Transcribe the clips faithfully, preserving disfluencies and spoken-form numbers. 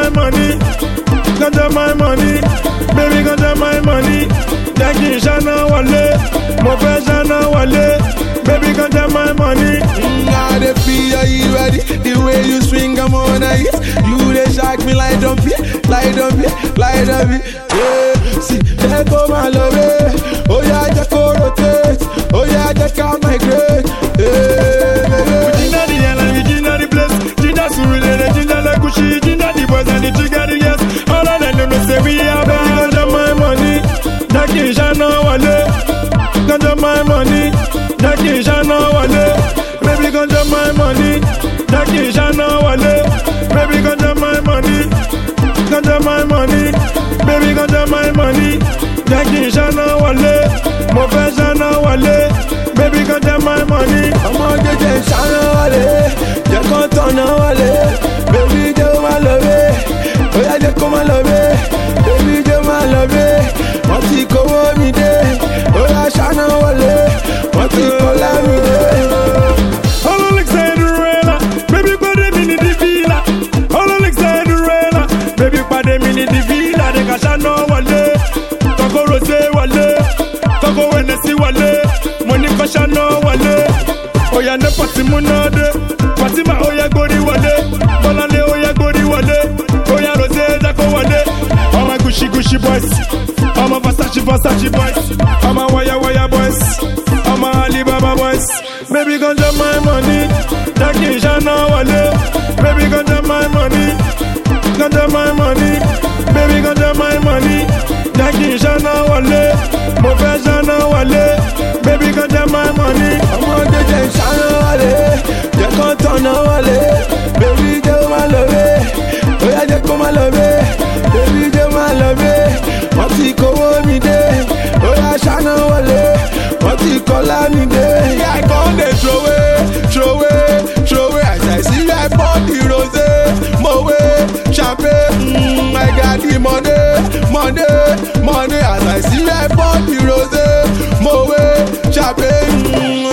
my money, ganja my money, baby ganja my money. Jackie Shana Wale, mo fe Shana Wale, baby ganja my money. Now the feel, are you ready? The way you swing, I'm on ice. You they shock me like don't be, like don't be, like don't be. Yeah, see, let go my love. Oh yeah, just go rotate. Oh yeah, just come migrate. Yeah, Gina the island, Gina the place, Gina Surulere, Gina the Gucci, Gina the boys and the Jigga the yes. All of them know say we are baby ganja my money, Jackie Shana Wale, ganja my money, Jackie Shana Wale, baby ganja my money, Jackie Shana Wale, baby ganja my money, ganja my money, baby ganja my money, Jackie Shana Wale, mo fe Shana Wale, baby ganja my money. I'm on the day, Shana Wale, just come turn Wale, baby just my love. Oh yeah, just come and love it, baby just my love it. What you go on me day, oh yeah, Shana Wale, what you call me day. All Alexandrella, baby pade mini di villa. All Alexandrella, baby pade mini di villa. De Shana Wale, Koko Rose Wale, Koko Hennessy Wale, Monica Shana Wale. Oya ne pati munade, Fatima oya gori wale, Bolande oya gori wale, Oya Rose Jacko Wale. All my Gucci Gucci boys, all my Versace Versace boys, all my Waya Waya boys, all my Alibaba boys. Baby ganja my money, Jackie Shana Wale, baby ganja my money, ganja my money, baby ganja my money, Jackie Shana Wale, mo fe Shana Wale, baby ganja my money. I'm on the day, Shana Wale, just come turn Wale, baby just my love. Oh yeah, just come and love it, baby just my love. What you go on me day, oh yeah, Shana Wale, what you call me day. Yeah, I come they throw away, throw away, throw away. As I see I pour the rose, my way, champagne. Mm, I got the money, money, money. As I see I pour the rose, my way, champagne.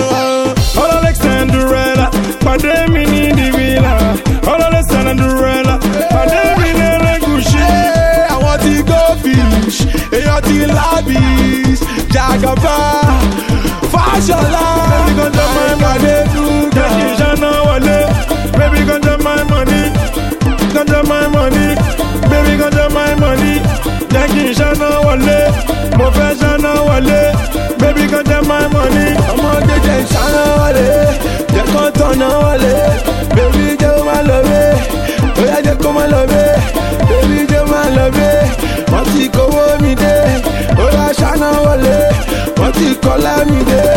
Mm, All Alexandrella, pade mini di villa. All Alexandrella, pade mini di Gucci. hey, I want to go fish, and I want to lavish, Jagaba, Fashola. Baby ganja my money, Jackie Shana Wale, baby ganja my money, ganja my money, baby ganja my money, Jackie Shana Wale, mo fe Shana Wale, baby ganja my money. I'm on the day, Shana Wale, just come turn Wale, baby just my love. Oh yeah, just come and love it, baby just my love. What you go on me day, oh yeah, Shana Wale, what you call me day.